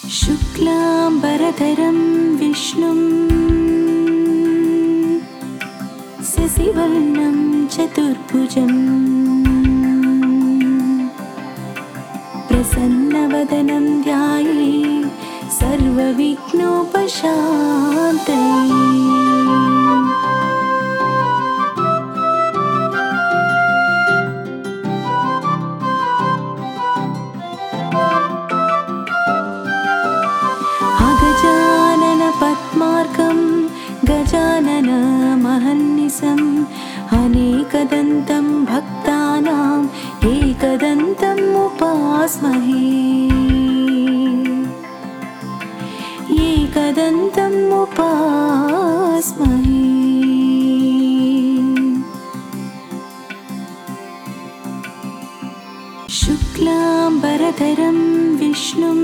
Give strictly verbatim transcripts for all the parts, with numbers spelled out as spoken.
शुक्लाम्बरधरं विष्णुं शशिवर्णं चतुर्भुजं प्रसन्नवदनं ध्यायेत् सर्वविघ्नोपशान्तये। पद्मार्कं गजाननमहर्निशम् अनेकदन्तं भक्तानाम् एकदन्तम् उपास्महे। एकदन्तम् उपास्महे। शुक्लाम्बरधरं विष्णुं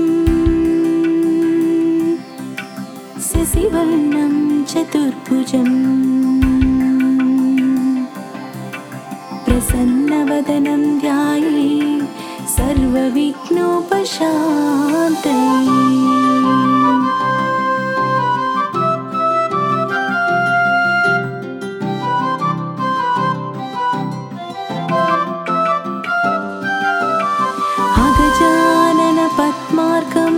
शशिवर्णं चतुर्भुजं प्रसन्नवदनं ध्यायेत् सर्वविघ्नोपशान्तये। पद्मार्कं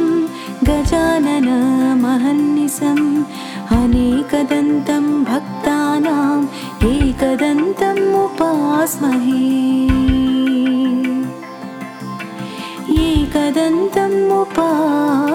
गजाननमहर्निशम् अनेकदन्तं भक्तानाम् एकदन्तम् उपास्महे। एकदन्तम् उपास्महे।